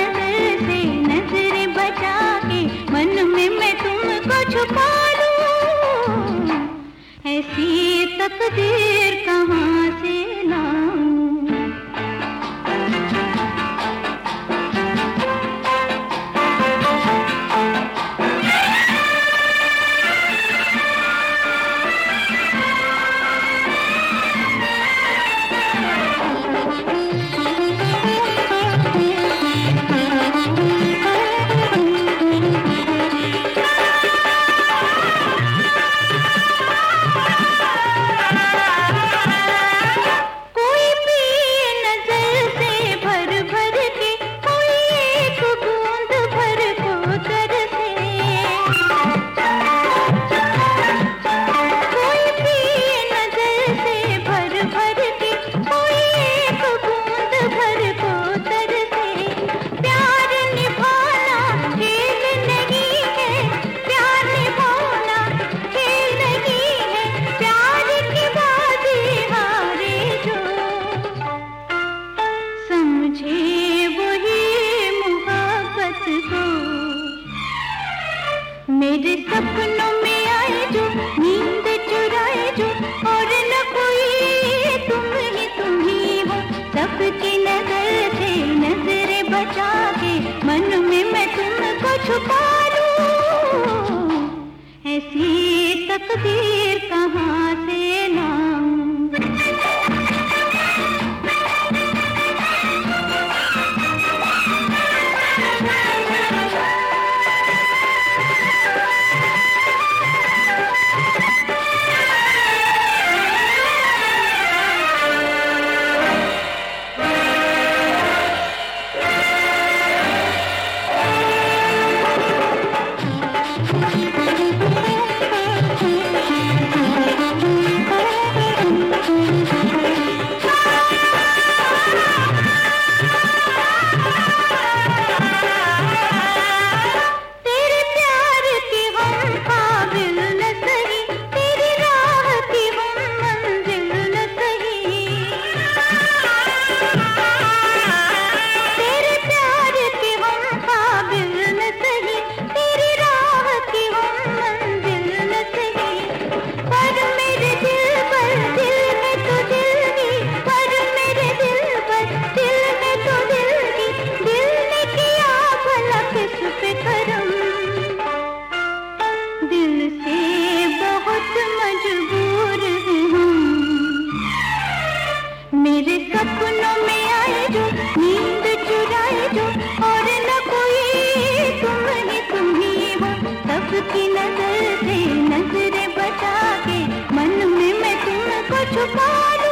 नजर से नजरें बचा के मन में मैं तुमको छुपा लूं, ऐसी तकदीर कहाँ से लाऊं। मेरे सपनों में आए जो, नींद चुराए जो, और न कोई तुम ही हो। सबकी नजर से नजरें बचा के मन में मैं तुमको छुपा लूं, ऐसी तकदीर कहाँ से लाऊं। मेरे सपनों में आए जो, नींद चुराए जो, और न कोई तुम ही हो। सबकी नजर से नजरें बचा के मन में मैं तुमको छुपा लूं,